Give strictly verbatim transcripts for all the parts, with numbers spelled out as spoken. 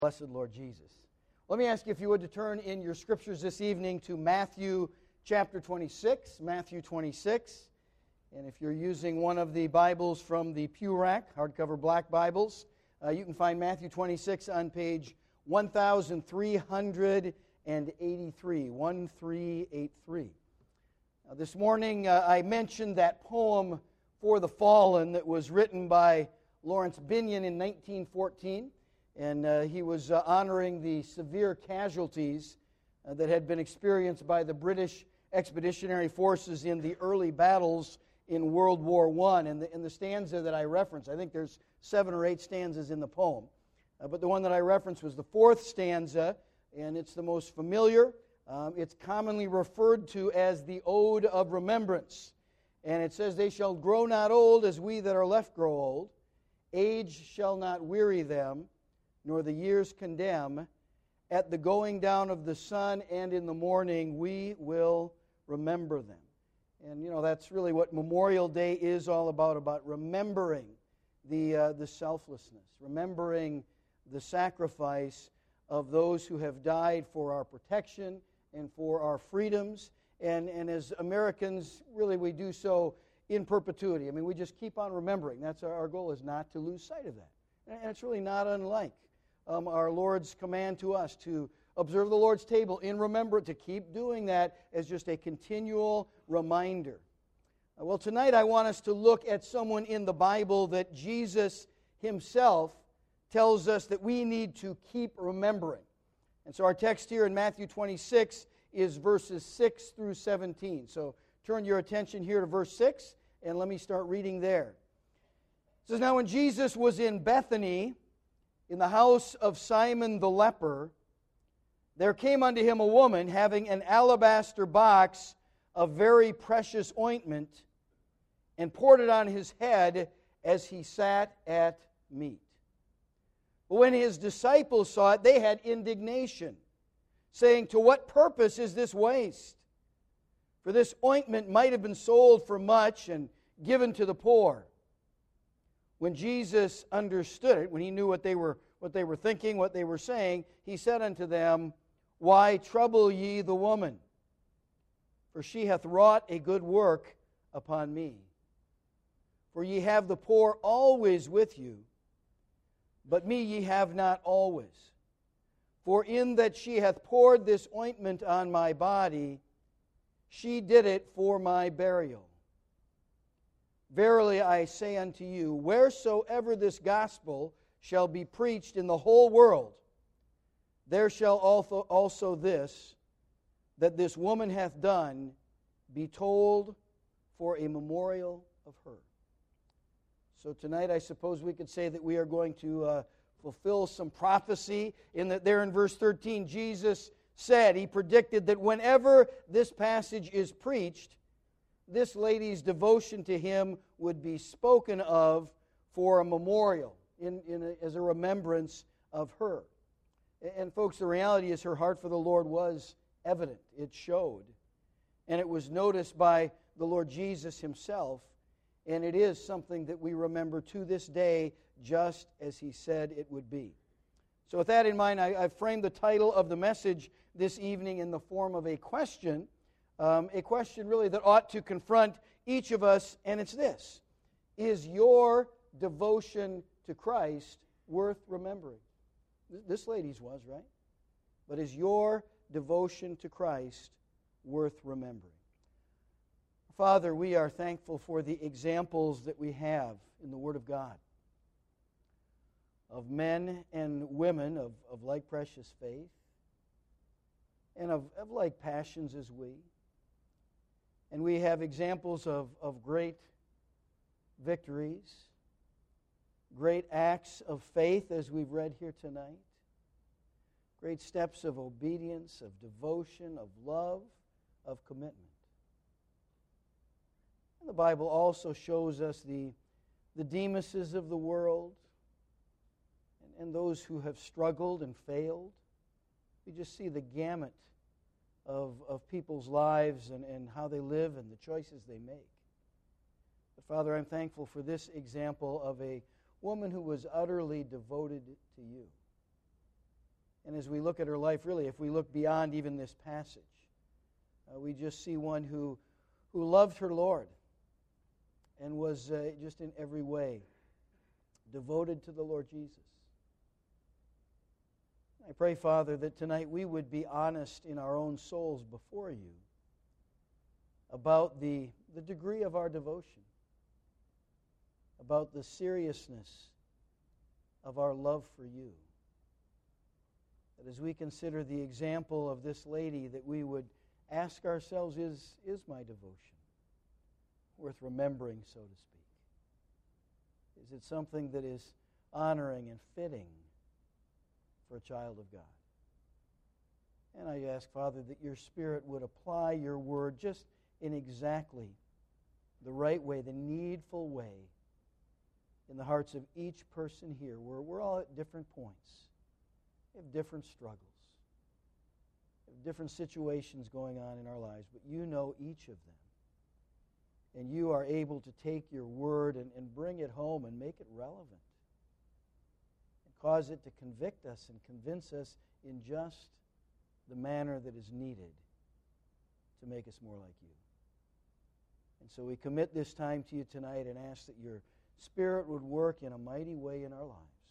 Blessed Lord Jesus. Let me ask you if you would to turn in your scriptures this evening to Matthew chapter twenty-six. Matthew twenty-six. And if you're using one of the Bibles from the Pew Rack, hardcover black Bibles, uh, you can find Matthew twenty-six on page one thousand three hundred eighty-three. one three eight three. Now, this morning uh, I mentioned that poem, For the Fallen, that was written by Lawrence Binyon in nineteen fourteen. And uh, he was uh, honoring the severe casualties uh, that had been experienced by the British expeditionary forces in the early battles in World War One. And the, in the stanza that I referenced, I think there's seven or eight stanzas in the poem. Uh, but the one that I referenced was the fourth stanza, and it's the most familiar. Um, it's commonly referred to as the Ode of Remembrance. And it says, "They shall grow not old as we that are left grow old. Age shall not weary them, nor the years condemn. At the going down of the sun and in the morning we will remember them." And, you know, that's really what Memorial Day is all about, about remembering the, uh, the selflessness, remembering the sacrifice of those who have died for our protection and for our freedoms. And, and as Americans, really we do so in perpetuity. I mean, we just keep on remembering. That's our, our goal, is not to lose sight of that. And it's really not unlike Um, our Lord's command to us to observe the Lord's table in remembrance, to keep doing that as just a continual reminder. Uh, well, tonight I want us to look at someone in the Bible that Jesus himself tells us that we need to keep remembering. And so our text here in Matthew twenty-six is verses six through seventeen. So turn your attention here to verse six, and let me start reading there. It says, "Now when Jesus was in Bethany, in the house of Simon the leper, there came unto him a woman having an alabaster box of very precious ointment, and poured it on his head as he sat at meat. But when his disciples saw it, they had indignation, saying, To what purpose is this waste? For this ointment might have been sold for much and given to the poor. When Jesus understood it, when he knew what they were what they were thinking, what they were saying, he said unto them, Why trouble ye the woman? For she hath wrought a good work upon me. For ye have the poor always with you, but me ye have not always. For in that she hath poured this ointment on my body, she did it for my burial. Verily I say unto you, wheresoever this gospel shall be preached in the whole world, there shall also, also this, that this woman hath done, be told for a memorial of her." So tonight I suppose we could say that we are going to uh, fulfill some prophecy, in that there in verse thirteen, Jesus said, he predicted that whenever this passage is preached, this lady's devotion to him would be spoken of for a memorial, in, in a, as a remembrance of her. And, and folks, the reality is her heart for the Lord was evident. It showed. And it was noticed by the Lord Jesus himself. And it is something that we remember to this day, just as he said it would be. So with that in mind, I, I've framed the title of the message this evening in the form of a question. Um, a question really that ought to confront each of us, and it's this: is your devotion to Christ worth remembering? This lady's was, right? But is your devotion to Christ worth remembering? Father, we are thankful for the examples that we have in the Word of God of men and women of, of like precious faith and of, of like passions as we. And we have examples of, of great victories, great acts of faith, as we've read here tonight, great steps of obedience, of devotion, of love, of commitment. And the Bible also shows us the, the Demases of the world and, and those who have struggled and failed. We just see the gamut Of, of people's lives and, and how they live and the choices they make. But Father, I'm thankful for this example of a woman who was utterly devoted to you. And as we look at her life, really, if we look beyond even this passage, uh, we just see one who, who loved her Lord and was uh, just in every way devoted to the Lord Jesus. I pray, Father, that tonight we would be honest in our own souls before you about the, the degree of our devotion, about the seriousness of our love for you. That as we consider the example of this lady, that we would ask ourselves, is, is my devotion worth remembering, so to speak? Is it something that is honoring and fitting for a child of God? And I ask, Father, that your Spirit would apply your word just in exactly the right way, the needful way, in the hearts of each person here, where we're all at different points. We have different struggles. We have different situations going on in our lives, but you know each of them. And you are able to take your word and, and bring it home and make it relevant. And cause it to convict us and convince us in just the manner that is needed to make us more like you. And so we commit this time to you tonight and ask that your Spirit would work in a mighty way in our lives.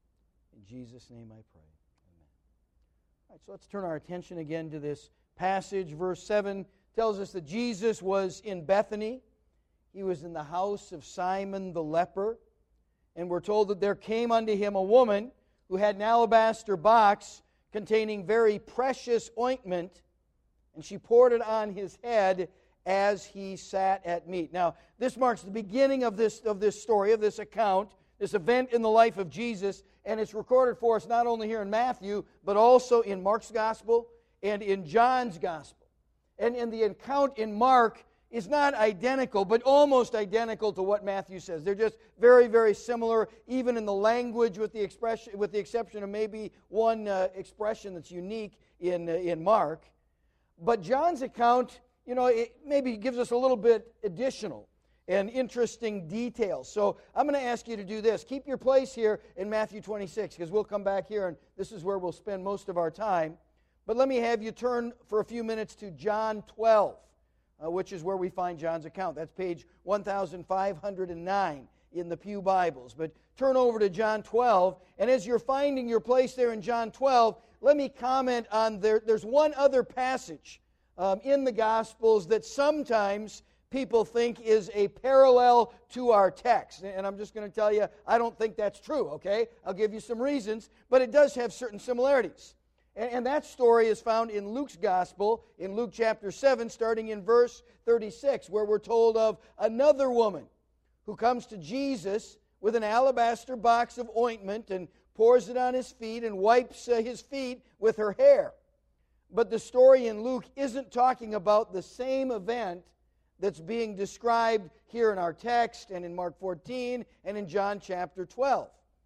In Jesus' name I pray. Amen. All right, so let's turn our attention again to this passage. Verse seven tells us that Jesus was in Bethany. He was in the house of Simon the leper. And we're told that there came unto him a woman who had an alabaster box containing very precious ointment, and she poured it on his head as he sat at meat. Now, this marks the beginning of this, of this story, of this account, this event in the life of Jesus, and it's recorded for us not only here in Matthew, but also in Mark's Gospel and in John's Gospel. And, and the account in Mark is not identical, but almost identical to what Matthew says. They're just very, very similar, even in the language, with the expression, with the exception of maybe one uh, expression that's unique in, uh, in Mark. But John's account, you know, it maybe gives us a little bit additional and interesting details. So I'm going to ask you to do this. Keep your place here in Matthew twenty-six, because we'll come back here, and this is where we'll spend most of our time. But let me have you turn for a few minutes to John twelve, uh, which is where we find John's account. That's page one thousand five hundred nine in the Pew Bibles. But turn over to John twelve, and as you're finding your place there in John twelve, let me comment on there. There's one other passage Um, in the Gospels that sometimes people think is a parallel to our text. And I'm just going to tell you, I don't think that's true, okay? I'll give you some reasons, but it does have certain similarities. And, and that story is found in Luke's Gospel, in Luke chapter seven, starting in verse thirty-six, where we're told of another woman who comes to Jesus with an alabaster box of ointment and pours it on his feet and wipes uh, his feet with her hair. But the story in Luke isn't talking about the same event that's being described here in our text and in Mark fourteen and in John chapter twelve.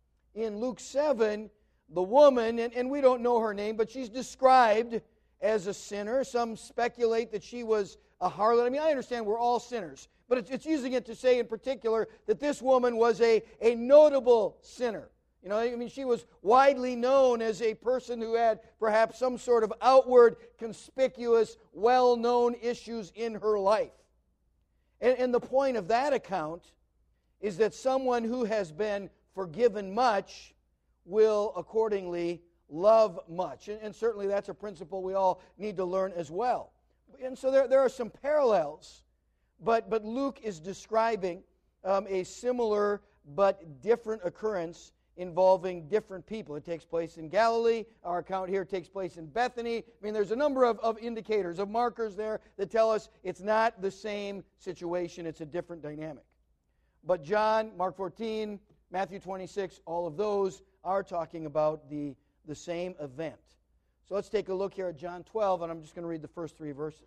In Luke seven, the woman, and, and we don't know her name, but she's described as a sinner. Some speculate that she was a harlot. I mean, I understand we're all sinners, but it's, it's using it to say in particular that this woman was a, a notable sinner. You know, I mean, she was widely known as a person who had perhaps some sort of outward, conspicuous, well-known issues in her life. And, and the point of that account is that someone who has been forgiven much will accordingly love much. And, and certainly that's a principle we all need to learn as well. And so there, there are some parallels, but, but Luke is describing um, a similar but different occurrence involving different people. It takes place in Galilee. Our account here takes place in Bethany. I mean, there's a number of, of indicators, of markers there that tell us it's not the same situation. It's a different dynamic. But John, Mark fourteen, Matthew twenty-six, all of those are talking about the, the same event. So let's take a look here at John twelve, and I'm just going to read the first three verses.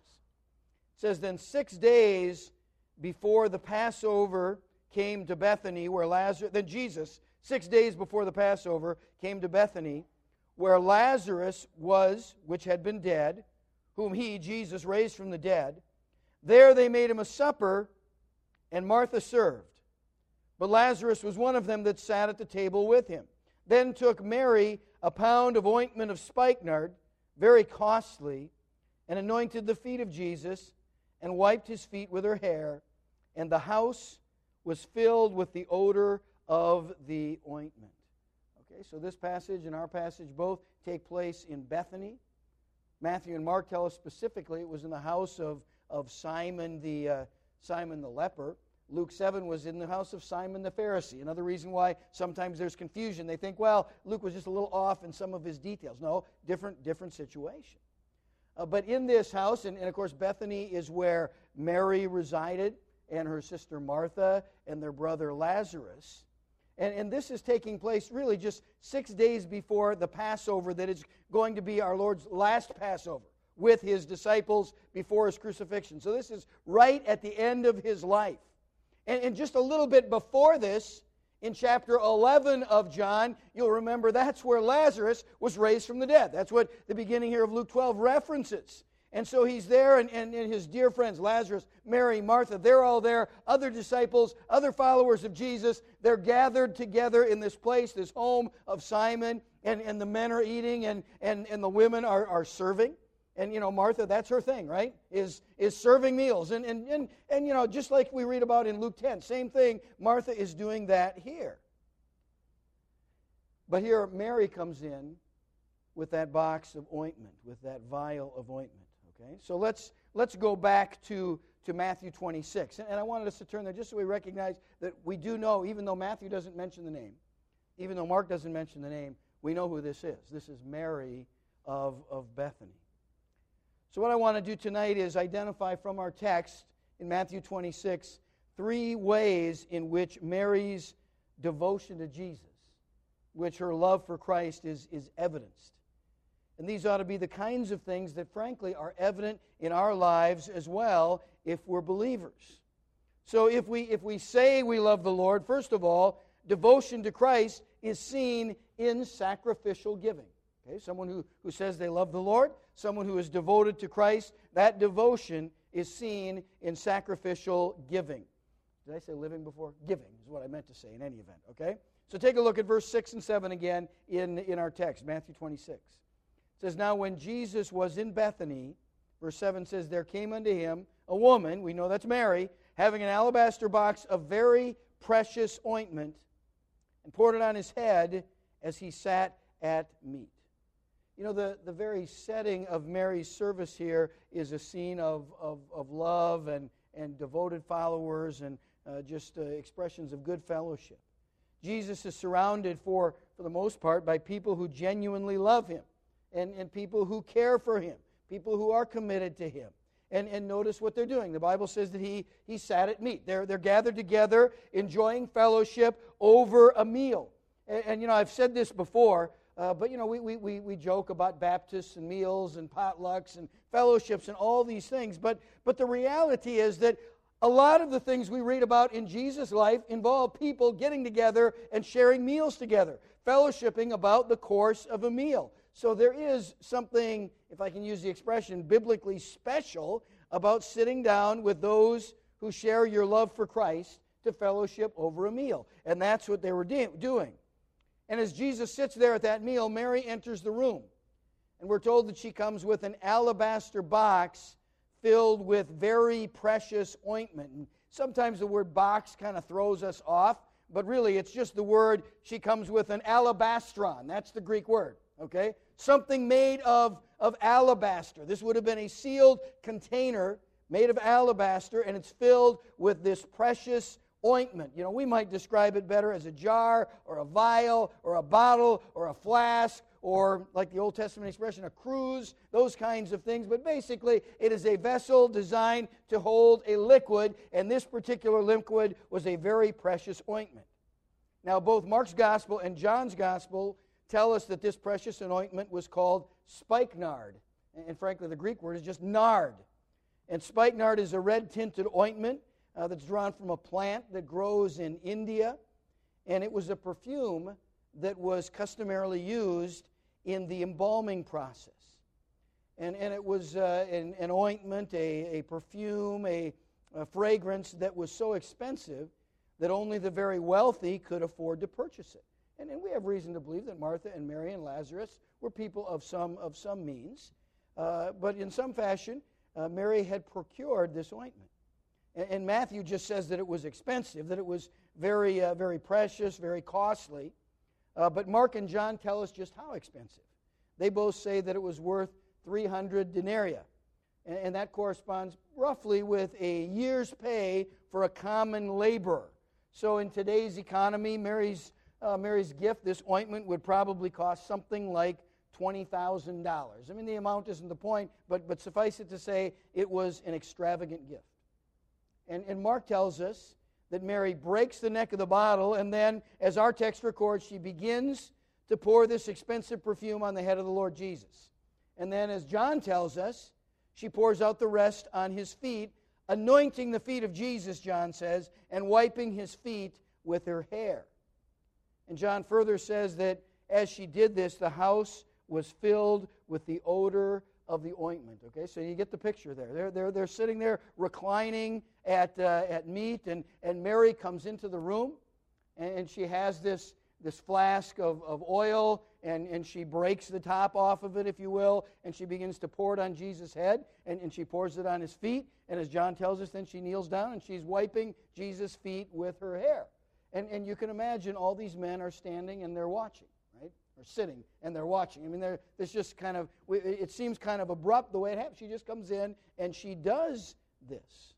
It says, "Then six days before the Passover came to Bethany, where Lazarus..." Then Jesus, six days before the Passover, came to Bethany, where Lazarus was, which had been dead, whom he, Jesus, raised from the dead. There they made him a supper, and Martha served. But Lazarus was one of them that sat at the table with him. Then took Mary a pound of ointment of spikenard, very costly, and anointed the feet of Jesus, and wiped his feet with her hair, and the house was filled with the odor of the ointment. Okay, so this passage and our passage both take place in Bethany. Matthew and Mark tell us specifically it was in the house of, of Simon the uh, Simon the leper. Luke seven was in the house of Simon the Pharisee. Another reason why sometimes there's confusion. They think, well, Luke was just a little off in some of his details. No, different, different situation. Uh, but in this house, and, and of course Bethany is where Mary resided, and her sister Martha, and their brother Lazarus. And, and this is taking place really just six days before the Passover that is going to be our Lord's last Passover with his disciples before his crucifixion. So this is right at the end of his life. And, and just a little bit before this, in chapter eleven of John, you'll remember that's where Lazarus was raised from the dead. That's what the beginning here of Luke twelve references. And so he's there, and, and, and his dear friends, Lazarus, Mary, Martha, they're all there. Other disciples, other followers of Jesus, they're gathered together in this place, this home of Simon, and, and the men are eating, and, and, and the women are, are serving. And, you know, Martha, that's her thing, right, is, is serving meals. And, and, and, and, you know, just like we read about in Luke ten, same thing, Martha is doing that here. But here Mary comes in with that box of ointment, with that vial of ointment. Okay, so let's let's go back to, to Matthew twenty-six. And, and I wanted us to turn there just so we recognize that we do know, even though Matthew doesn't mention the name, even though Mark doesn't mention the name, we know who this is. This is Mary of, of Bethany. So what I want to do tonight is identify from our text in Matthew twenty-six three ways in which Mary's devotion to Jesus, which her love for Christ is, is evidenced. And these ought to be the kinds of things that, frankly, are evident in our lives as well if we're believers. So if we if we say we love the Lord, first of all, devotion to Christ is seen in sacrificial giving. Okay, someone who, who says they love the Lord, someone who is devoted to Christ, that devotion is seen in sacrificial giving. Did I say living before? Giving is what I meant to say in any event, okay? So take a look at verse six and seven again in, in our text, Matthew twenty-six. It says, now when Jesus was in Bethany, verse seven says, there came unto him a woman, we know that's Mary, having an alabaster box of very precious ointment, and poured it on his head as he sat at meat. You know, the, the very setting of Mary's service here is a scene of, of, of love and, and devoted followers and uh, just uh, expressions of good fellowship. Jesus is surrounded for, for the most part by people who genuinely love him. And, and people who care for him, people who are committed to him. And, and notice what they're doing. The Bible says that he, he sat at meat. They're, they're gathered together, enjoying fellowship over a meal. And, and you know, I've said this before, uh, but, you know, we, we, we joke about Baptists and meals and potlucks and fellowships and all these things. But, but the reality is that a lot of the things we read about in Jesus' life involve people getting together and sharing meals together, fellowshipping about the course of a meal. So there is something, if I can use the expression, biblically special about sitting down with those who share your love for Christ to fellowship over a meal. And that's what they were de- doing. And as Jesus sits there at that meal, Mary enters the room. And we're told that she comes with an alabaster box filled with very precious ointment. And sometimes the word box kind of throws us off, but really it's just the word, she comes with an alabastron. That's the Greek word. Okay? Something made of, of alabaster. This would have been a sealed container made of alabaster, and it's filled with this precious ointment. You know, we might describe it better as a jar or a vial or a bottle or a flask or, like the Old Testament expression, a cruse, those kinds of things. But basically, it is a vessel designed to hold a liquid, and this particular liquid was a very precious ointment. Now, both Mark's Gospel and John's Gospel tell us that this precious ointment was called spikenard. And frankly, the Greek word is just nard. And spikenard is a red-tinted ointment uh, that's drawn from a plant that grows in India. And it was a perfume that was customarily used in the embalming process. And, and it was uh, an, an ointment, a, a perfume, a, a fragrance that was so expensive that only the very wealthy could afford to purchase it. And, and we have reason to believe that Martha and Mary and Lazarus were people of some, of some means. Uh, but in some fashion, uh, Mary had procured this ointment. And, and Matthew just says that it was expensive, that it was very, uh, very precious, very costly. Uh, but Mark and John tell us just how expensive. They both say that it was worth three hundred denarii. And, and that corresponds roughly with a year's pay for a common laborer. So in today's economy, Mary's, uh, Mary's gift, this ointment, would probably cost something like twenty thousand dollars. I mean, the amount isn't the point, but, but suffice it to say, it was an extravagant gift. And, and Mark tells us that Mary breaks the neck of the bottle, and then, as our text records, she begins to pour this expensive perfume on the head of the Lord Jesus. And then, as John tells us, she pours out the rest on his feet, anointing the feet of Jesus, John says, and wiping his feet with her hair. And John further says that as she did this, the house was filled with the odor of the ointment. Okay, so you get the picture there. They're, they're, they're sitting there reclining at, uh, at meat, and, and Mary comes into the room, and, and she has this, this flask of, of oil, and, and she breaks the top off of it, if you will, and she begins to pour it on Jesus' head, and, and she pours it on his feet, and as John tells us, then she kneels down, and she's wiping Jesus' feet with her hair. And, and you can imagine all these men are standing, and they're watching, right? Or sitting, and they're watching. I mean, they're, it's just kind of, it seems kind of abrupt the way it happens. She just comes in, and she does this.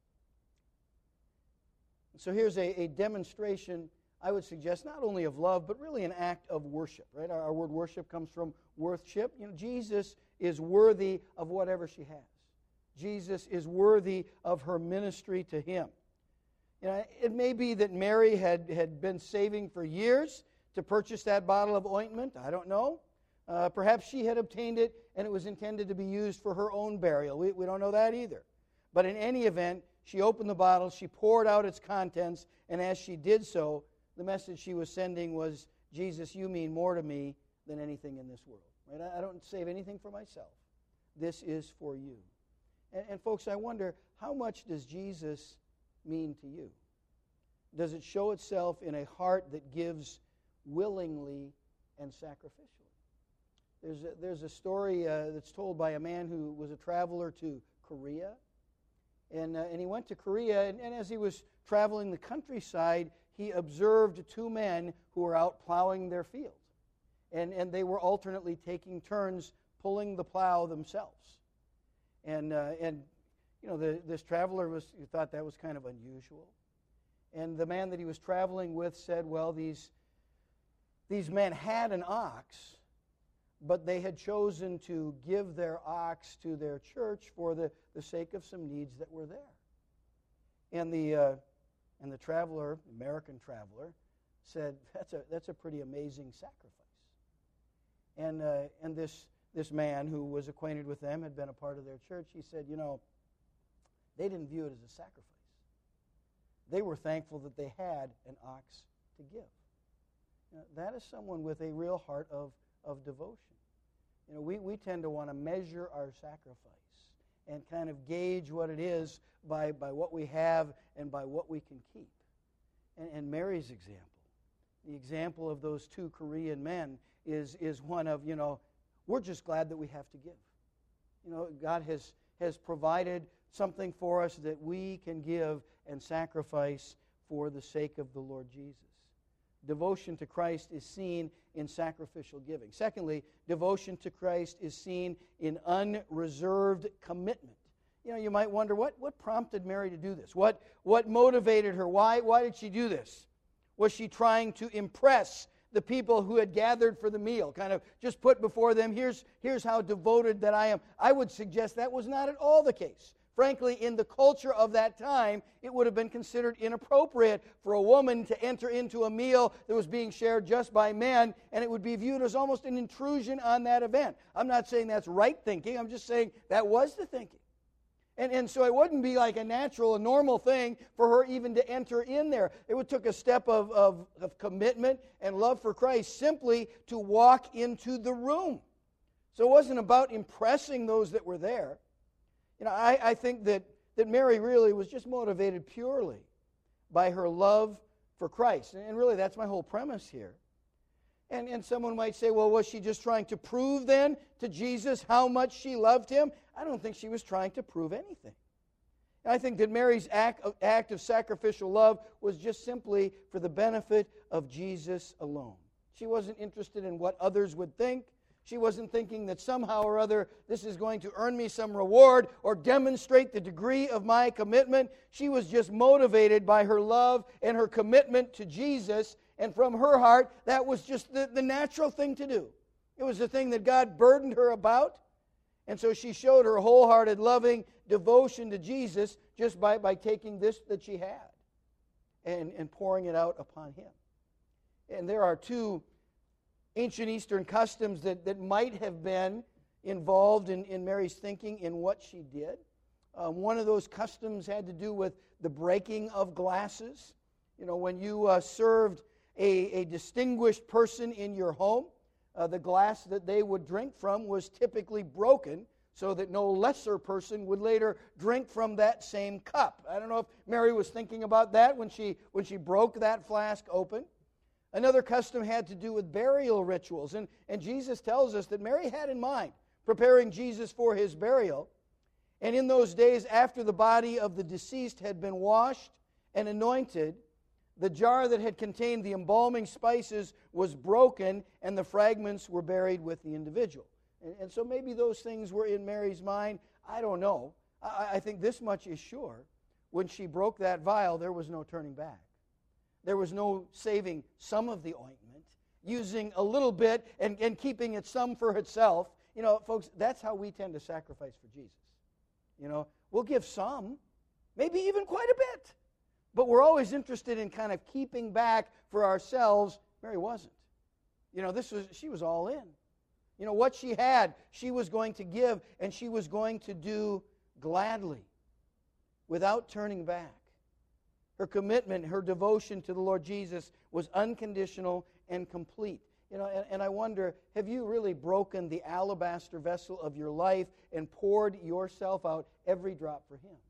So here's a, a demonstration, I would suggest, not only of love, but really an act of worship, right? Our, our word worship comes from worthship. You know, Jesus is worthy of whatever she has. Jesus is worthy of her ministry to him. You know, it may be that Mary had, had been saving for years to purchase that bottle of ointment. I don't know. Uh, perhaps she had obtained it and it was intended to be used for her own burial. We, we don't know that either. But in any event, she opened the bottle, she poured out its contents, and as she did so, the message she was sending was, Jesus, you mean more to me than anything in this world. Right? I, I don't save anything for myself. This is for you. And, and folks, I wonder, how much does Jesus mean to you? Does it show itself in a heart that gives willingly and sacrificially? There's a, there's a story uh, that's told by a man who was a traveler to Korea. And, uh, and he went to Korea, and, and as he was traveling the countryside, he observed two men who were out plowing their field. And, and they were alternately taking turns pulling the plow themselves. And, uh, and you know, the, this traveler was he thought that was kind of unusual. And the man that he was traveling with said, well, these, these men had an ox, but they had chosen to give their ox to their church for the, the sake of some needs that were there. And the, uh, and the traveler, American traveler, said, that's a, that's a pretty amazing sacrifice. And, uh, and this, this man who was acquainted with them, had been a part of their church, he said, you know, they didn't view it as a sacrifice. They were thankful that they had an ox to give. You know, that is someone with a real heart of, of devotion. You know, we, we tend to want to measure our sacrifice and kind of gauge what it is by, by what we have and by what we can keep. And, and Mary's example, the example of those two Korean men, is, is one of, you know, we're just glad that we have to give. You know, God has, has provided something for us that we can give and sacrifice for the sake of the Lord Jesus. Devotion to Christ is seen in sacrificial giving. Secondly, devotion to Christ is seen in unreserved commitment. You know, you might wonder, what, what prompted Mary to do this? What, what motivated her? Why, why did she do this? Was she trying to impress the people who had gathered for the meal? Kind of just put before them, here's, here's how devoted that I am. I would suggest that was not at all the case. Frankly, in the culture of that time, it would have been considered inappropriate for a woman to enter into a meal that was being shared just by men, and it would be viewed as almost an intrusion on that event. I'm not saying that's right thinking. I'm just saying that was the thinking. And, and so it wouldn't be like a natural, a normal thing for her even to enter in there. It would took a step of, of, of commitment and love for Christ simply to walk into the room. So it wasn't about impressing those that were there. You know, I, I think that, that Mary really was just motivated purely by her love for Christ. And, and really, that's my whole premise here. And, and someone might say, well, was she just trying to prove then to Jesus how much she loved him? I don't think she was trying to prove anything. I think that Mary's act of, act of sacrificial love was just simply for the benefit of Jesus alone. She wasn't interested in what others would think. She wasn't thinking that somehow or other this is going to earn me some reward or demonstrate the degree of my commitment. She was just motivated by her love and her commitment to Jesus. And from her heart, that was just the, the natural thing to do. It was the thing that God burdened her about. And so she showed her wholehearted, loving devotion to Jesus just by, by taking this that she had and, and pouring it out upon him. And there are two ancient Eastern customs that, that might have been involved in, in Mary's thinking in what she did. Um, one of those customs had to do with the breaking of glasses. You know, when you uh, served a, a distinguished person in your home, uh, the glass that they would drink from was typically broken so that no lesser person would later drink from that same cup. I don't know if Mary was thinking about that when she, when she broke that flask open. Another custom had to do with burial rituals. And, and Jesus tells us that Mary had in mind preparing Jesus for his burial. And in those days, after the body of the deceased had been washed and anointed, the jar that had contained the embalming spices was broken, and the fragments were buried with the individual. And, and so maybe those things were in Mary's mind. I don't know. I, I think this much is sure. When she broke that vial, there was no turning back. There was no saving some of the ointment, using a little bit and, and keeping it some for itself. You know, folks, that's how we tend to sacrifice for Jesus. You know, we'll give some, maybe even quite a bit. But we're always interested in kind of keeping back for ourselves. Mary wasn't. You know, this was she was all in. You know, what she had, she was going to give, and she was going to do gladly, without turning back. Her commitment, her devotion to the Lord Jesus was unconditional and complete. You know, and, and I wonder, have you really broken the alabaster vessel of your life and poured yourself out every drop for him?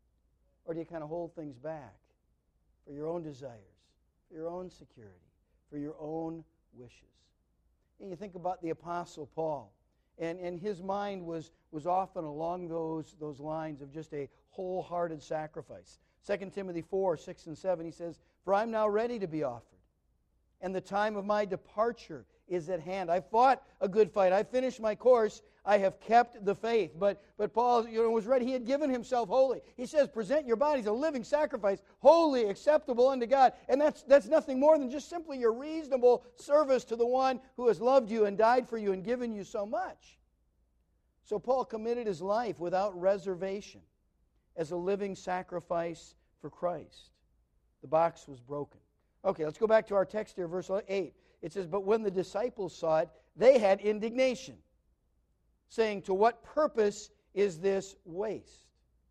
Or do you kind of hold things back for your own desires, for your own security, for your own wishes? And you think about the Apostle Paul, and, and his mind was, was often along those, those lines of just a wholehearted sacrifice. Second Timothy four, six and seven, he says, "For I am now ready to be offered, and the time of my departure is at hand. I fought a good fight. I finished my course. I have kept the faith." But but Paul, you know, was ready. He had given himself wholly. He says, "Present your bodies a living sacrifice, holy, acceptable unto God." And that's that's nothing more than just simply your reasonable service to the one who has loved you and died for you and given you so much. So Paul committed his life without reservation as a living sacrifice for Christ. The box was broken. Okay, let's go back to our text here, verse eight. It says, "But when the disciples saw it, they had indignation, saying, 'To what purpose is this waste?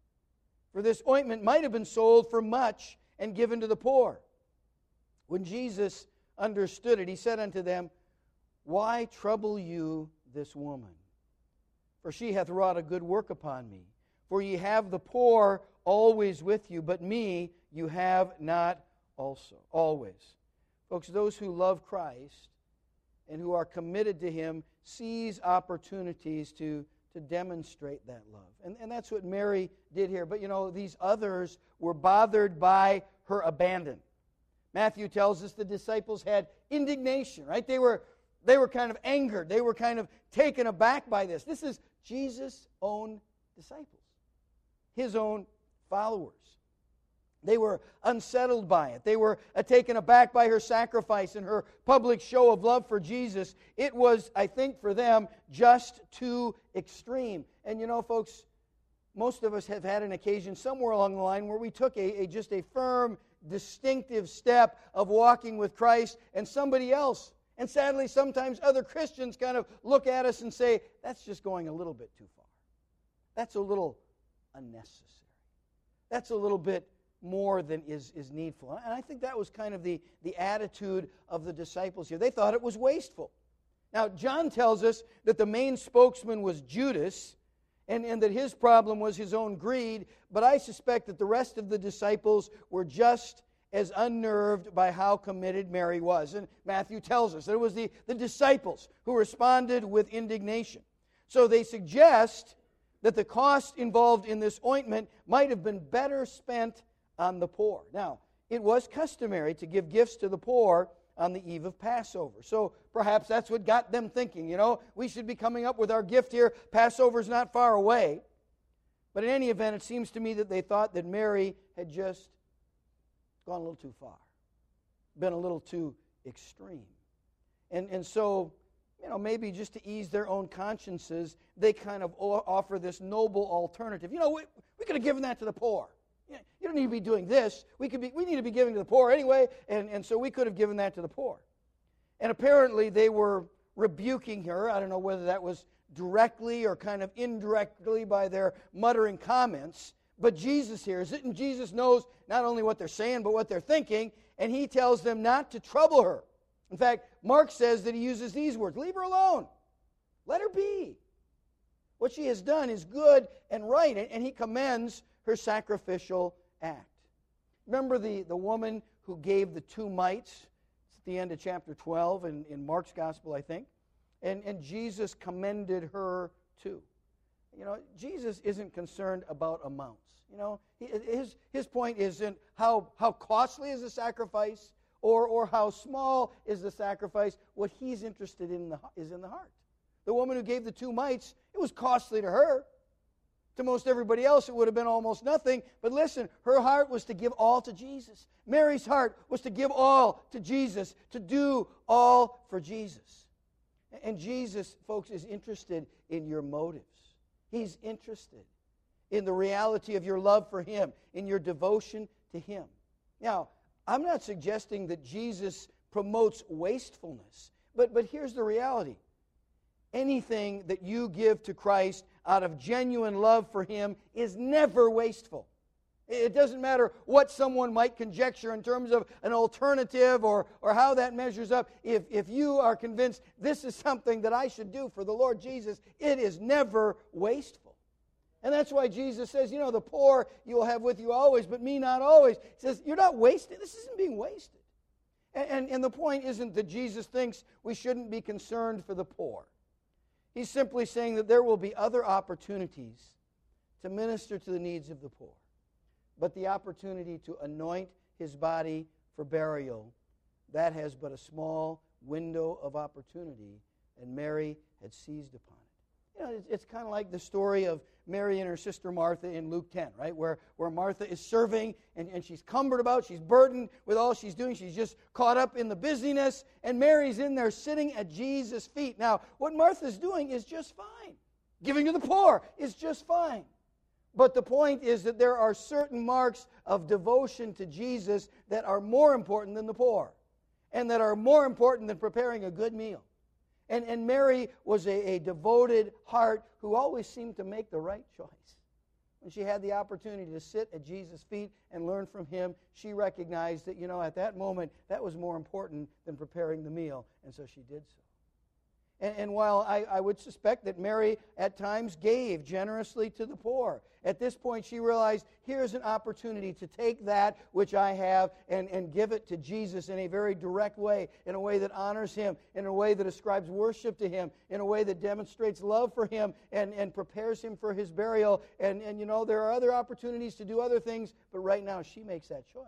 For this ointment might have been sold for much and given to the poor.' When Jesus understood it, he said unto them, 'Why trouble you this woman? For she hath wrought a good work upon me. For ye have the poor always with you, but me you have not also, always.'" Folks, those who love Christ and who are committed to him seize opportunities to, to demonstrate that love. And, and that's what Mary did here. But you know, these others were bothered by her abandon. Matthew tells us the disciples had indignation, right? They were, they were kind of angered. They were kind of taken aback by this. This is Jesus' own disciples, his own followers. They were unsettled by it. They were uh, taken aback by her sacrifice and her public show of love for Jesus. It was, I think, for them, just too extreme. And you know, folks, most of us have had an occasion somewhere along the line where we took a, a just a firm, distinctive step of walking with Christ, and somebody else, and sadly sometimes other Christians, kind of look at us and say, "That's just going a little bit too far. That's a little unnecessary. That's a little bit more than is, is needful." And I think that was kind of the, the attitude of the disciples here. They thought it was wasteful. Now, John tells us that the main spokesman was Judas, and, and that his problem was his own greed, but I suspect that the rest of the disciples were just as unnerved by how committed Mary was. And Matthew tells us that it was the, the disciples who responded with indignation. So they suggest that the cost involved in this ointment might have been better spent on the poor. Now, it was customary to give gifts to the poor on the eve of Passover. So perhaps that's what got them thinking, you know, we should be coming up with our gift here. Passover's not far away. But in any event, it seems to me that they thought that Mary had just gone a little too far, been a little too extreme. And, and so, you know, maybe just to ease their own consciences, they kind of offer this noble alternative. You know, we, we could have given that to the poor. You don't need to be doing this. We could be. We need to be giving to the poor anyway, and, and so we could have given that to the poor. And apparently they were rebuking her. I don't know whether that was directly or kind of indirectly by their muttering comments, but Jesus hears it, and Jesus knows not only what they're saying, but what they're thinking, and he tells them not to trouble her. In fact, Mark says that he uses these words, leave her alone. Let her be. What she has done is good and right, and he commends her sacrificial act. Remember the, the woman who gave the two mites? It's at the end of chapter twelve in, in Mark's gospel, I think. And, and Jesus commended her too. You know, Jesus isn't concerned about amounts. You know, his, his point isn't how, how costly is the sacrifice or, or how small is the sacrifice. What he's interested in the, is in the heart. The woman who gave the two mites, it was costly to her. To most everybody else, it would have been almost nothing. But listen, her heart was to give all to Jesus. Mary's heart was to give all to Jesus, to do all for Jesus. And Jesus, folks, is interested in your motives. He's interested in the reality of your love for Him, in your devotion to Him. Now, I'm not suggesting that Jesus promotes wastefulness, but, but here's the reality. Anything that you give to Christ out of genuine love for Him is never wasteful. It doesn't matter what someone might conjecture in terms of an alternative or, or how that measures up. If, if you are convinced this is something that I should do for the Lord Jesus, it is never wasteful. And that's why Jesus says, you know, the poor you will have with you always, but me not always. He says, you're not wasted. This isn't being wasted. And, and, and the point isn't that Jesus thinks we shouldn't be concerned for the poor. He's simply saying that there will be other opportunities to minister to the needs of the poor. But the opportunity to anoint His body for burial, that has but a small window of opportunity, and Mary had seized upon it. You know, it's, it's kind of like the story of Mary and her sister Martha in Luke ten, right? Where, where Martha is serving, and, and she's cumbered about, she's burdened with all she's doing, she's just caught up in the busyness, and Mary's in there sitting at Jesus' feet. Now, what Martha's doing is just fine. Giving to the poor is just fine. But the point is that there are certain marks of devotion to Jesus that are more important than the poor, and that are more important than preparing a good meal. And, and Mary was a, a devoted heart who always seemed to make the right choice. When she had the opportunity to sit at Jesus' feet and learn from Him, she recognized that, you know, at that moment, that was more important than preparing the meal, and so she did so. And, and while I, I would suspect that Mary at times gave generously to the poor, at this point she realized here's an opportunity to take that which I have and, and give it to Jesus in a very direct way, in a way that honors Him, in a way that ascribes worship to Him, in a way that demonstrates love for Him and, and prepares Him for His burial. And, and you know, there are other opportunities to do other things, but right now she makes that choice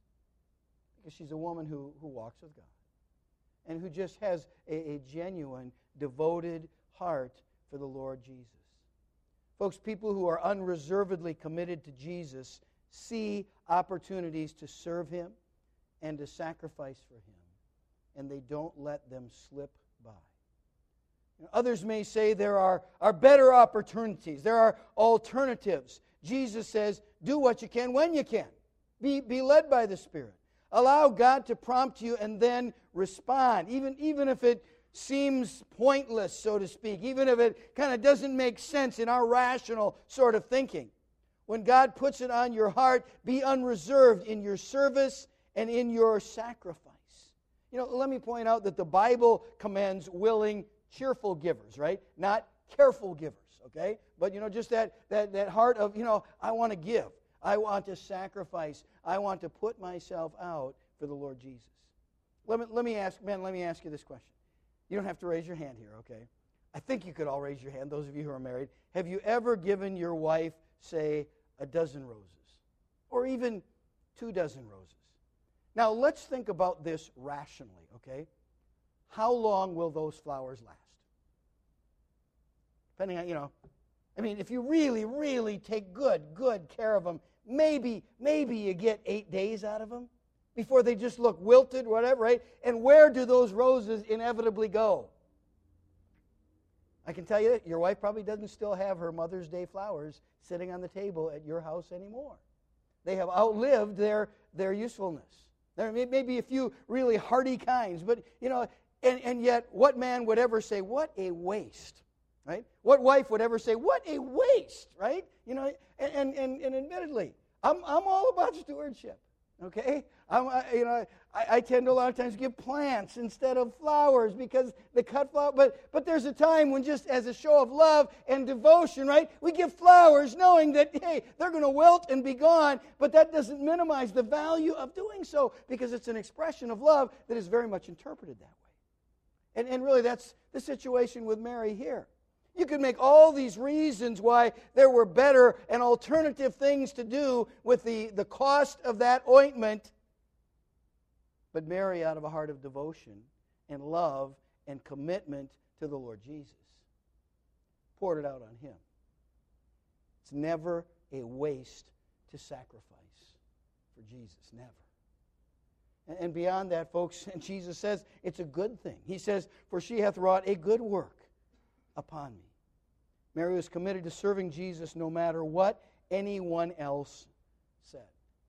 because she's a woman who, who walks with God and who just has a, a genuine, devoted heart for the Lord Jesus. Folks, people who are unreservedly committed to Jesus see opportunities to serve Him and to sacrifice for Him, and they don't let them slip by. You know, others may say there are, are better opportunities, there are alternatives. Jesus says, do what you can when you can. Be, be led by the Spirit. Allow God to prompt you and then respond, even, even if it seems pointless, so to speak, even if it kind of doesn't make sense in our rational sort of thinking. When God puts it on your heart, be unreserved in your service and in your sacrifice. You know, let me point out that the Bible commands willing, cheerful givers, right? Not careful givers, okay? But, you know, just that, that, that heart of, you know, I want to give. I want to sacrifice. I want to put myself out for the Lord Jesus. Let me, let me ask, men, let me ask you this question. You don't have to raise your hand here, okay? I think you could all raise your hand, those of you who are married. Have you ever given your wife, say, a dozen roses? Or even two dozen roses? Now, let's think about this rationally, okay? How long will those flowers last? Depending on, you know, I mean, if you really, really take good, good care of them, maybe, maybe you get eight days out of them before they just look wilted, whatever, right? And where do those roses inevitably go? I can tell you that your wife probably doesn't still have her Mother's Day flowers sitting on the table at your house anymore. They have outlived their, their usefulness. There may be a few really hardy kinds, but, you know, and, and yet what man would ever say, what a waste, right? What wife would ever say, what a waste, right? You know, and, and, and, and admittedly, I'm, I'm all about stewardship, okay? I'm, I, you know, I, I tend to a lot of times give plants instead of flowers because the cut flower, but, but there's a time when just as a show of love and devotion, right, we give flowers knowing that, hey, they're going to wilt and be gone, but that doesn't minimize the value of doing so because it's an expression of love that is very much interpreted that way. And, and really that's the situation with Mary here. You could make all these reasons why there were better and alternative things to do with the, the cost of that ointment. But Mary, out of a heart of devotion and love and commitment to the Lord Jesus, poured it out on Him. It's never a waste to sacrifice for Jesus, never. And, and beyond that, folks, and Jesus says it's a good thing. He says, for she hath wrought a good work upon me. Mary was committed to serving Jesus no matter what anyone else said.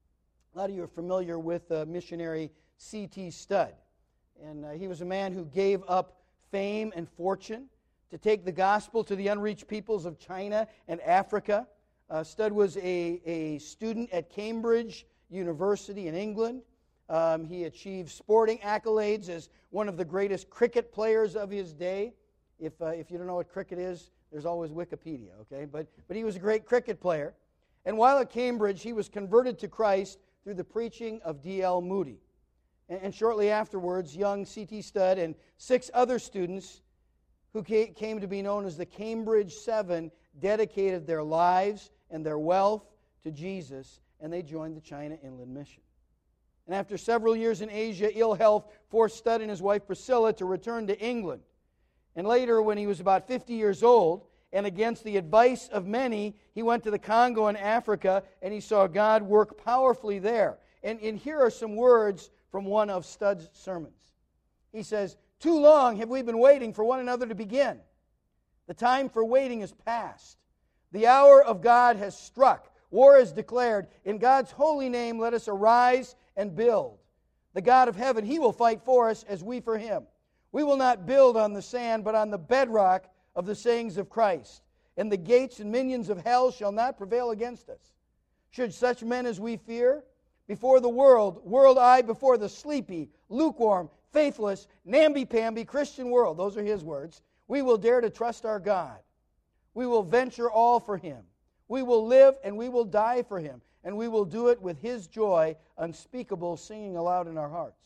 A lot of you are familiar with uh, missionary C T Studd. And uh, he was a man who gave up fame and fortune to take the gospel to the unreached peoples of China and Africa. Uh, Studd was a, a student at Cambridge University in England. Um, he achieved sporting accolades as one of the greatest cricket players of his day. If, uh, if you don't know what cricket is, there's always Wikipedia, okay? But, but he was a great cricket player. And while at Cambridge, he was converted to Christ through the preaching of D L Moody. And, and shortly afterwards, young C T Studd and six other students who came to be known as the Cambridge Seven dedicated their lives and their wealth to Jesus, and they joined the China Inland Mission. And after several years in Asia, ill health forced Studd and his wife Priscilla to return to England. And later, when he was about fifty years old, and against the advice of many, he went to the Congo in Africa, and he saw God work powerfully there. And, and here are some words from one of Studd's sermons. He says, too long have we been waiting for one another to begin. The time for waiting is past. The hour of God has struck. War is declared. In God's holy name, let us arise and build. The God of heaven, He will fight for us as we for Him. We will not build on the sand, but on the bedrock of the sayings of Christ. And the gates and minions of hell shall not prevail against us. Should such men as we fear, before the world, world eye before the sleepy, lukewarm, faithless, namby-pamby Christian world, those are his words, we will dare to trust our God. We will venture all for Him. We will live and we will die for Him. And we will do it with His joy unspeakable singing aloud in our hearts.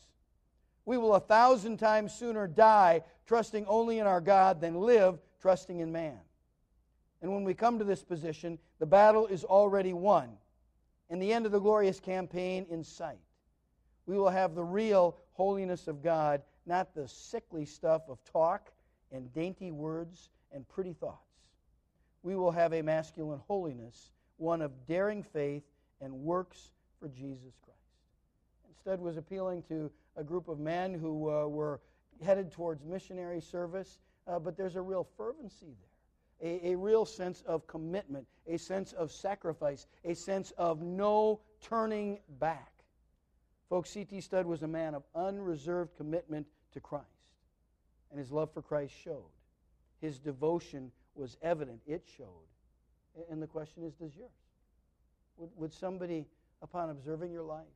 We will a thousand times sooner die trusting only in our God than live trusting in man. And when we come to this position, the battle is already won, and the end of the glorious campaign in sight. We will have the real holiness of God, not the sickly stuff of talk and dainty words and pretty thoughts. We will have a masculine holiness, one of daring faith and works for Jesus Christ. Studd was appealing to a group of men who uh, were headed towards missionary service, uh, but there's a real fervency there, a, a real sense of commitment, a sense of sacrifice, a sense of no turning back. Folks, C T Studd was a man of unreserved commitment to Christ, and his love for Christ showed. His devotion was evident. It showed. And the question is, does yours? Would, would somebody, upon observing your life,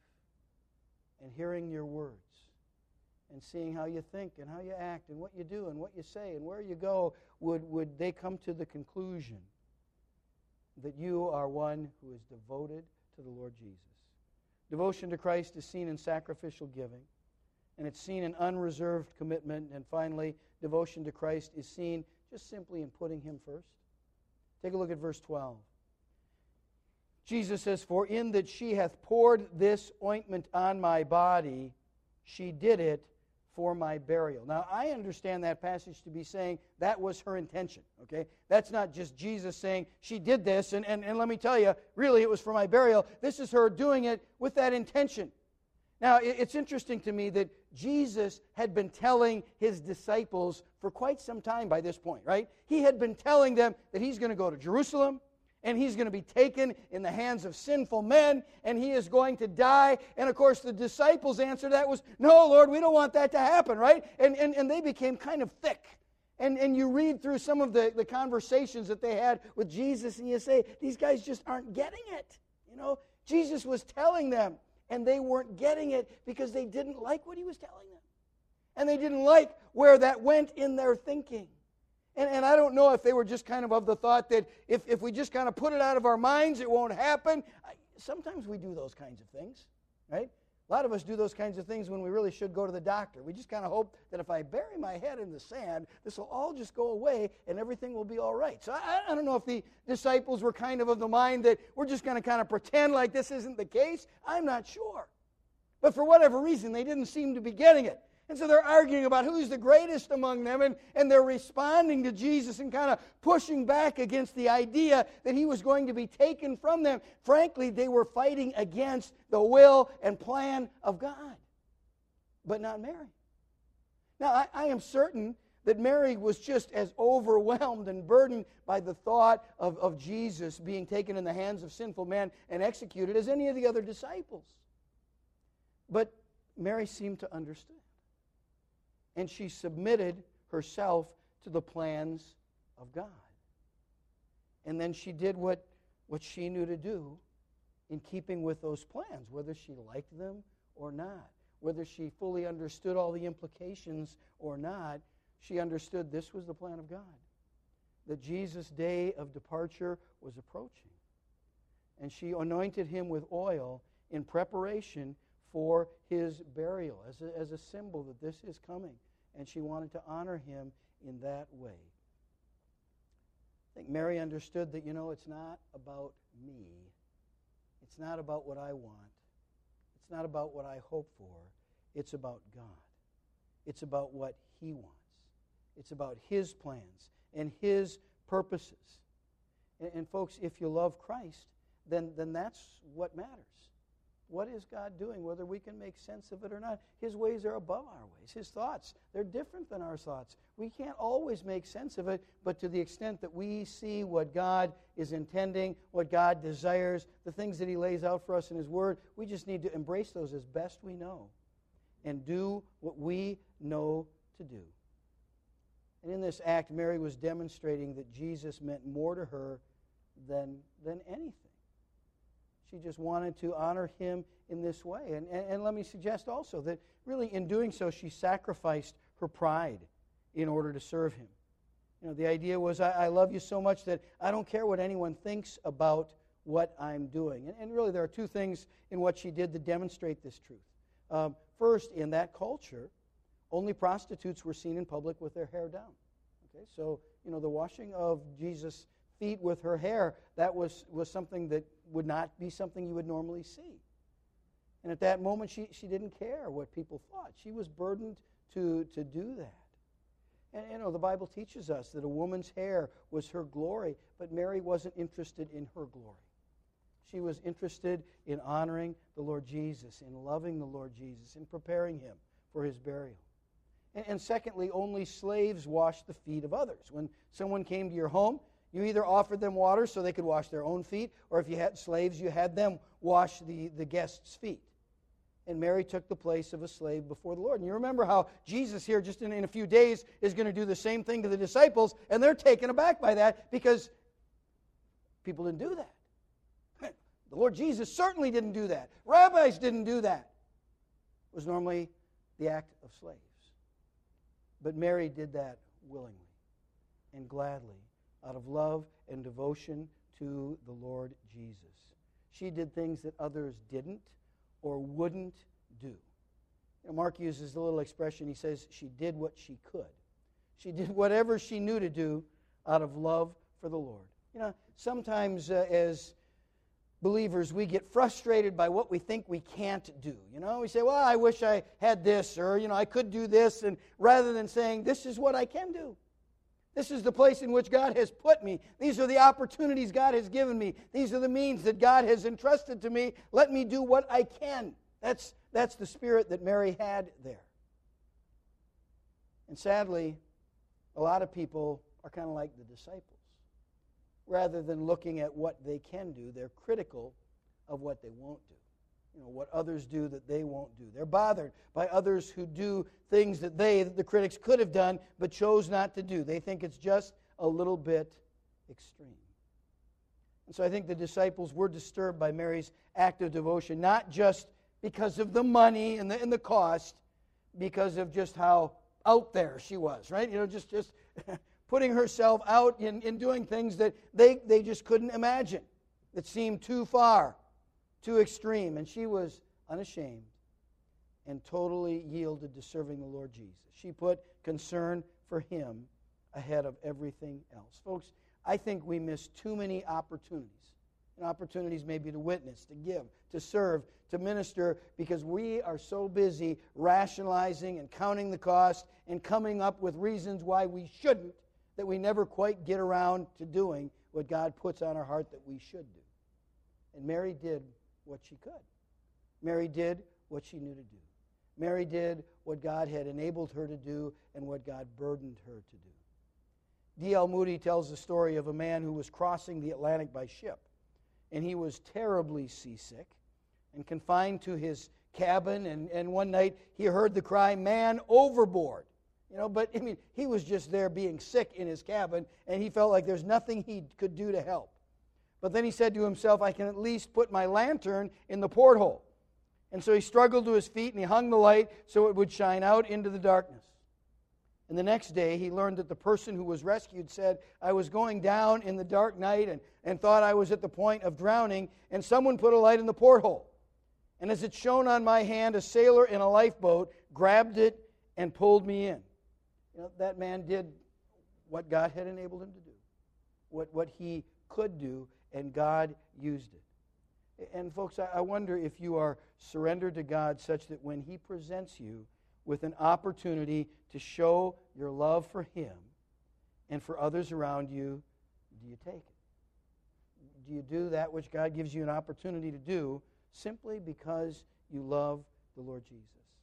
and hearing your words, and seeing how you think and how you act and what you do and what you say and where you go, would, would they come to the conclusion that you are one who is devoted to the Lord Jesus. Devotion to Christ is seen in sacrificial giving, and it's seen in unreserved commitment, and finally, devotion to Christ is seen just simply in putting Him first. Take a look at verse twelve. Jesus says, "For in that she hath poured this ointment on my body, she did it for my burial." Now, I understand that passage to be saying that was her intention, okay? That's not just Jesus saying, she did this, and, and, and let me tell you, really it was for my burial. This is her doing it with that intention. Now, it, it's interesting to me that Jesus had been telling His disciples for quite some time by this point, right? He had been telling them that He's going to go to Jerusalem, and He's going to be taken in the hands of sinful men, and He is going to die. And of course, the disciples' answer to that was, "No, Lord, we don't want that to happen," right? And and, and they became kind of thick. And, and you read through some of the, the conversations that they had with Jesus, and you say, these guys just aren't getting it. You know, Jesus was telling them, and they weren't getting it because they didn't like what He was telling them. And they didn't like where that went in their thinking. And, and I don't know if they were just kind of of the thought that if, if we just kind of put it out of our minds, it won't happen. I, sometimes we do those kinds of things, right? A lot of us do those kinds of things when we really should go to the doctor. We just kind of hope that if I bury my head in the sand, this will all just go away and everything will be all right. So I, I don't know if the disciples were kind of of the mind that we're just going to kind of pretend like this isn't the case. I'm not sure. But for whatever reason, they didn't seem to be getting it. And so they're arguing about who's the greatest among them, and, and they're responding to Jesus and kind of pushing back against the idea that He was going to be taken from them. Frankly, they were fighting against the will and plan of God, but not Mary. Now, I, I am certain that Mary was just as overwhelmed and burdened by the thought of, of Jesus being taken in the hands of sinful men and executed as any of the other disciples. But Mary seemed to understand. And she submitted herself to the plans of God. And then she did what, what she knew to do in keeping with those plans, whether she liked them or not, whether she fully understood all the implications or not. She understood this was the plan of God, that Jesus' day of departure was approaching. And she anointed Him with oil in preparation for His burial, as a, as a symbol that this is coming. And she wanted to honor Him in that way. I think Mary understood that, you know, it's not about me. It's not about what I want. It's not about what I hope for. It's about God. It's about what He wants. It's about His plans and His purposes. And, and folks, if you love Christ, then, then that's what matters. What is God doing, whether we can make sense of it or not? His ways are above our ways. His thoughts, they're different than our thoughts. We can't always make sense of it, but to the extent that we see what God is intending, what God desires, the things that He lays out for us in His Word, we just need to embrace those as best we know and do what we know to do. And in this act, Mary was demonstrating that Jesus meant more to her than, than anything. She just wanted to honor Him in this way. And, and, and let me suggest also that really in doing so, she sacrificed her pride in order to serve Him. You know, the idea was, I, I love you so much that I don't care what anyone thinks about what I'm doing. And, and really there are two things in what she did to demonstrate this truth. Um, first, in that culture, only prostitutes were seen in public with their hair down. Okay, so, you know, the washing of Jesus' feet with her hair, that was, was something that would not be something you would normally see. And at that moment, she, she didn't care what people thought. She was burdened to, to do that. And, you know, the Bible teaches us that a woman's hair was her glory, but Mary wasn't interested in her glory. She was interested in honoring the Lord Jesus, in loving the Lord Jesus, in preparing Him for His burial. And, and secondly, only slaves washed the feet of others. When someone came to your home, you either offered them water so they could wash their own feet, or if you had slaves, you had them wash the, the guests' feet. And Mary took the place of a slave before the Lord. And you remember how Jesus here, just in, in a few days, is going to do the same thing to the disciples, and they're taken aback by that because people didn't do that. The Lord Jesus certainly didn't do that. Rabbis didn't do that. It was normally the act of slaves. But Mary did that willingly and gladly, out of love and devotion to the Lord Jesus. She did things that others didn't or wouldn't do. You know, Mark uses the little expression, he says, she did what she could. She did whatever she knew to do out of love for the Lord. You know, sometimes uh, as believers, we get frustrated by what we think we can't do. You know, we say, well, I wish I had this, or, you know, I could do this, and rather than saying, this is what I can do. This is the place in which God has put me. These are the opportunities God has given me. These are the means that God has entrusted to me. Let me do what I can. That's, that's the spirit that Mary had there. And sadly, a lot of people are kind of like the disciples. Rather than looking at what they can do, they're critical of what they won't do. You know, what others do that they won't do. They're bothered by others who do things that they, that the critics could have done, but chose not to do. They think it's just a little bit extreme. And so I think the disciples were disturbed by Mary's act of devotion, not just because of the money and the, and the cost, because of just how out there she was, right? You know, just, just putting herself out in, in doing things that they, they just couldn't imagine, that seemed too far, too extreme. And she was unashamed and totally yielded to serving the Lord Jesus. She put concern for Him ahead of everything else. Folks, I think we miss too many opportunities. And opportunities maybe to witness, to give, to serve, to minister, because we are so busy rationalizing and counting the cost and coming up with reasons why we shouldn't, that we never quite get around to doing what God puts on our heart that we should do. And Mary did what she could. Mary did what she knew to do. Mary did what God had enabled her to do and what God burdened her to do. D L Moody tells the story of a man who was crossing the Atlantic by ship, and he was terribly seasick and confined to his cabin, and, and one night he heard the cry, "Man overboard!" You know, but I mean, he was just there being sick in his cabin, and he felt like there's nothing he could do to help. But then he said to himself, I can at least put my lantern in the porthole. And so he struggled to his feet, and he hung the light so it would shine out into the darkness. And the next day, he learned that the person who was rescued said, I was going down in the dark night and, and thought I was at the point of drowning, and someone put a light in the porthole. And as it shone on my hand, a sailor in a lifeboat grabbed it and pulled me in. You know, that man did what God had enabled him to do, what, what he could do, and God used it. And folks, I wonder if you are surrendered to God such that when He presents you with an opportunity to show your love for Him and for others around you, do you take it? Do you do that which God gives you an opportunity to do simply because you love the Lord Jesus?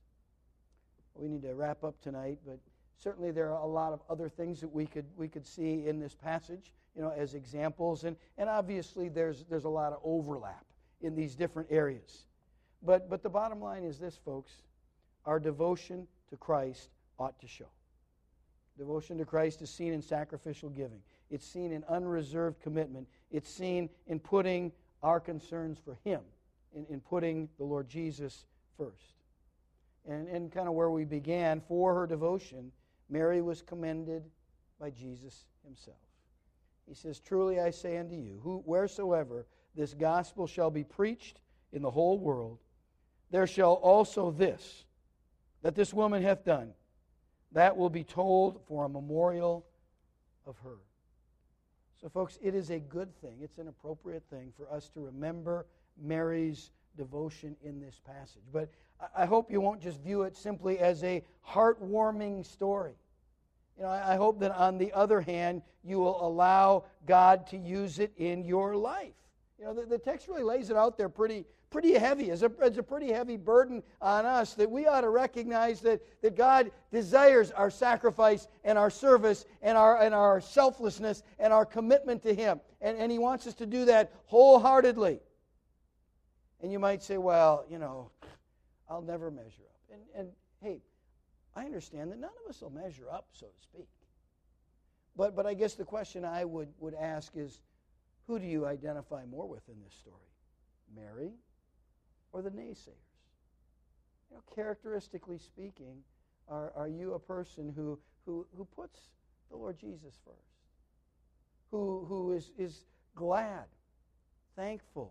We need to wrap up tonight, but certainly there are a lot of other things that we could we could see in this passage, you know, as examples, and, and obviously there's there's a lot of overlap in these different areas. But but the bottom line is this, folks: our devotion to Christ ought to show. Devotion to Christ is seen in sacrificial giving. It's seen in unreserved commitment. It's seen in putting our concerns for Him, in, in putting the Lord Jesus first. And, and kind of where we began, for her devotion, Mary was commended by Jesus Himself. He says, truly I say unto you, who, wheresoever this gospel shall be preached in the whole world, there shall also this, that this woman hath done, that will be told for a memorial of her. So folks, it is a good thing, it's an appropriate thing for us to remember Mary's devotion in this passage. But I hope you won't just view it simply as a heartwarming story. You know, I hope that on the other hand, you will allow God to use it in your life. You know, the, the text really lays it out there pretty pretty heavy, as a, as a pretty heavy burden on us, that we ought to recognize that, that God desires our sacrifice and our service and our, and our selflessness and our commitment to Him. And, and He wants us to do that wholeheartedly. And you might say, well, you know, I'll never measure up. And, and hey, I understand that none of us will measure up, so to speak. But but I guess the question I would, would ask is, who do you identify more with in this story? Mary or the naysayers? You know, characteristically speaking, are, are you a person who, who, who puts the Lord Jesus first? Who, who is, is glad, thankful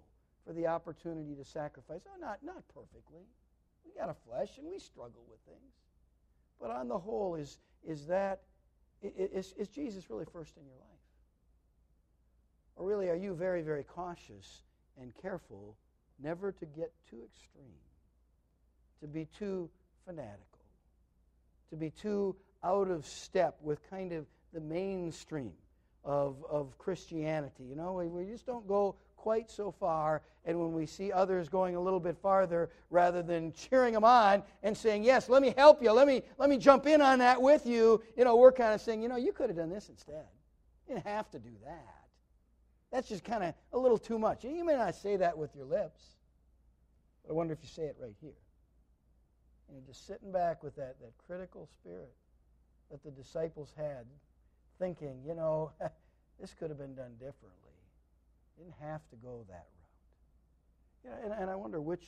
for the opportunity to sacrifice. Oh, not, not perfectly. We got a flesh and we struggle with things. But on the whole, is, is that, is, is Jesus really first in your life? Or really, are you very, very cautious and careful never to get too extreme, to be too fanatical, to be too out of step with kind of the mainstream of, of Christianity? You know, we, we just don't go quite so far, and when we see others going a little bit farther, rather than cheering them on and saying, yes, let me help you, let me let me jump in on that with you, you know, we're kind of saying, you know, you could have done this instead. You didn't have to do that. That's just kind of a little too much. And you may not say that with your lips, but I wonder if you say it right here. And you're just sitting back with that, that critical spirit that the disciples had, thinking, you know, this could have been done differently. Didn't have to go that route. You know, and, and I wonder which,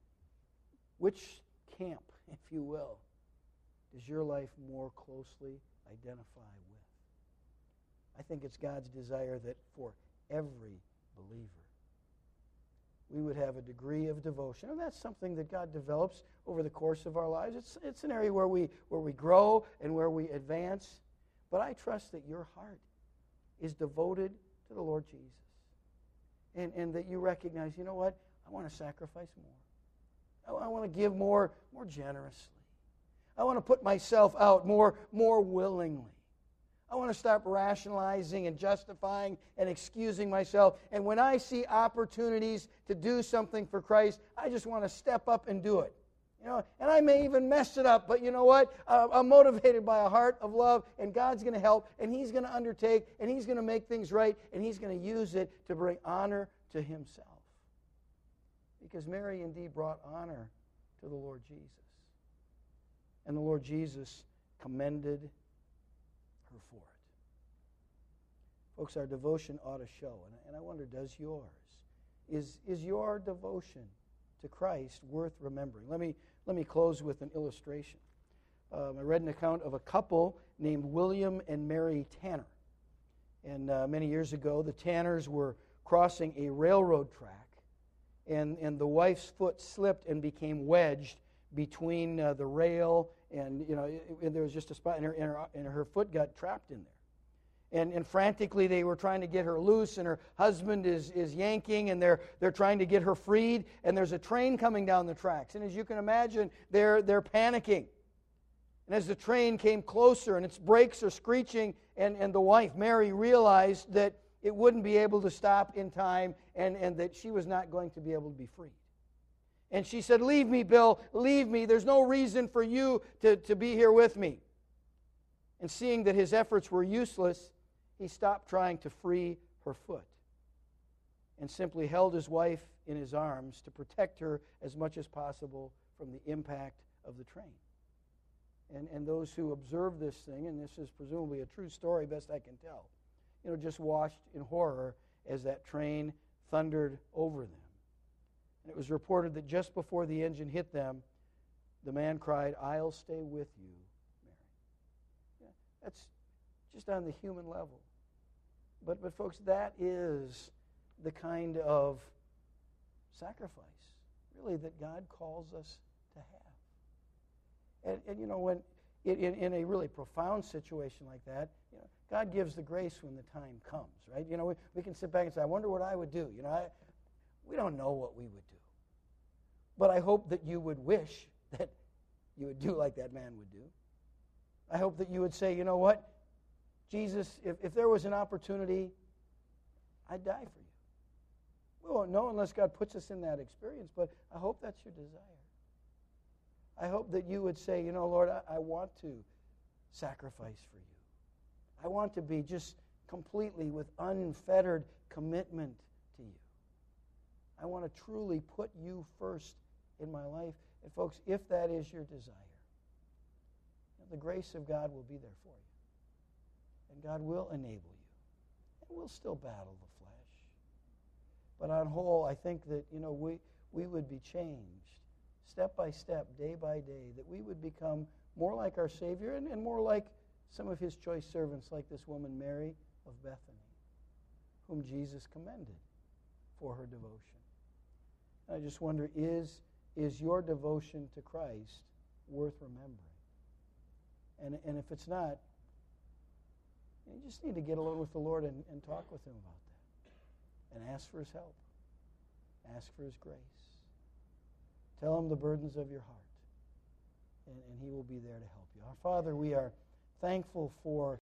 which camp, if you will, does your life more closely identify with? I think it's God's desire that for every believer, we would have a degree of devotion. And that's something that God develops over the course of our lives. It's, it's an area where we, where we grow and where we advance. But I trust that your heart is devoted to the Lord Jesus. And, and that you recognize, you know what? I want to sacrifice more. I, I want to give more, more generously. I want to put myself out more, more willingly. I want to stop rationalizing and justifying and excusing myself. And when I see opportunities to do something for Christ, I just want to step up and do it. You know, and I may even mess it up, but you know what? Uh, I'm motivated by a heart of love, and God's going to help, and He's going to undertake, and He's going to make things right, and He's going to use it to bring honor to Himself. Because Mary indeed brought honor to the Lord Jesus. And the Lord Jesus commended her for it. Folks, our devotion ought to show, and, and I wonder, does yours? Is, is your devotion to Christ worth remembering? Let me, let me close with an illustration. Um, I read an account of a couple named William and Mary Tanner. And uh, many years ago, the Tanners were crossing a railroad track, and, and the wife's foot slipped and became wedged between uh, the rail, and you know, it, it, there was just a spot, and her, and, her, and her foot got trapped in there. And, and frantically, they were trying to get her loose, and her husband is, is yanking, and they're, they're trying to get her freed, and there's a train coming down the tracks. And as you can imagine, they're, they're panicking. And as the train came closer, and its brakes are screeching, and, and the wife, Mary, realized that it wouldn't be able to stop in time, and, and that she was not going to be able to be freed. And she said, "Leave me, Bill, leave me. There's no reason for you to, to be here with me." And seeing that his efforts were useless, he stopped trying to free her foot and simply held his wife in his arms to protect her as much as possible from the impact of the train. And, and those who observed this thing, and this is presumably a true story, best I can tell, you know, just watched in horror as that train thundered over them. And it was reported that just before the engine hit them, the man cried, "I'll stay with you, Mary." Yeah, that's just on the human level. But, but folks, that is the kind of sacrifice, really, that God calls us to have. And, and you know, when in, in a really profound situation like that, you know, God gives the grace when the time comes, right? You know, we, we can sit back and say, "I wonder what I would do." You know, I, we don't know what we would do. But I hope that you would wish that you would do like that man would do. I hope that you would say, "You know what? Jesus, if, if there was an opportunity, I'd die for you." We won't know unless God puts us in that experience, but I hope that's your desire. I hope that you would say, "You know, Lord, I, I want to sacrifice for you. I want to be just completely with unfettered commitment to you. I want to truly put you first in my life." And folks, if that is your desire, the grace of God will be there for you. And God will enable you. And we'll still battle the flesh. But on whole, I think that, you know, we, we would be changed step by step, day by day, that we would become more like our Savior and, and more like some of His choice servants, like this woman Mary of Bethany, whom Jesus commended for her devotion. I just wonder, is, is your devotion to Christ worth remembering? And, and if it's not, you just need to get alone with the Lord and, and talk with Him about that. And ask for His help. Ask for His grace. Tell Him the burdens of your heart. And, and He will be there to help you. Our Father, we are thankful for